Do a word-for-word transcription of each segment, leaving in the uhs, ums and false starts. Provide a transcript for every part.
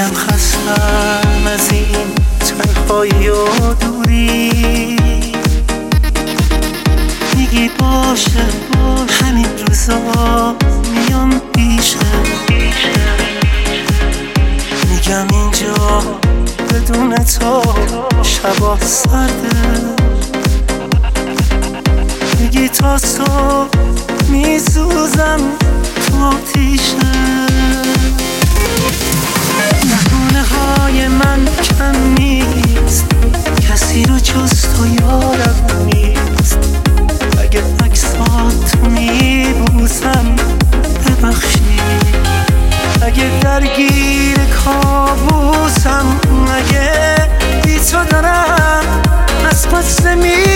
میگم خستم از این تنهایی و دوری. میگی باشه همین روزا میام پیشه. میگم اینجا بدون تو شبا سرده. میگی تا صبح میسوزم تو آتیشه. نهونه های من کم نیست، کسی رو جز تو یادم نیست. اگه عکسات میبوسم ببخشی، اگه درگیر کابوسم، اگه بی تو دارم از قصه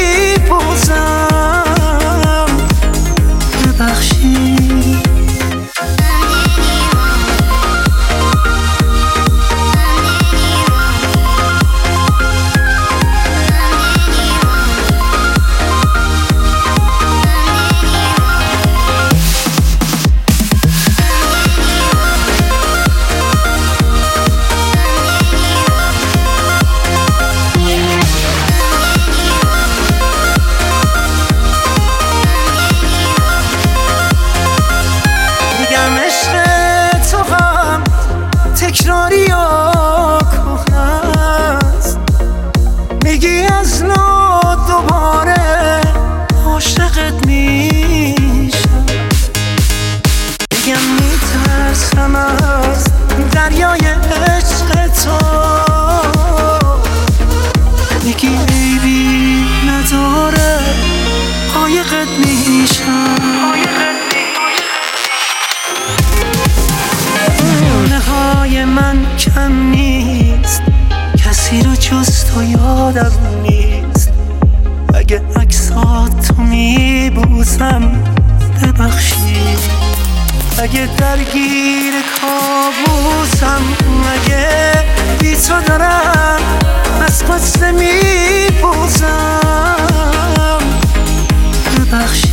میپوزم ببخشی. تکراری و کهنه است، میگی از نو دوباره عاشقت میشم. میگم میترسم از دریای عشق تو، میگی عیبی نداره قایقت میشم. من کم نیست، کسی رو جز تو یادم نیست. اگه عکسات تو میبوسم ببخشی، اگه درگیر کابوسم، اگه بی تو دارم از قصه میپوزم ببخشی.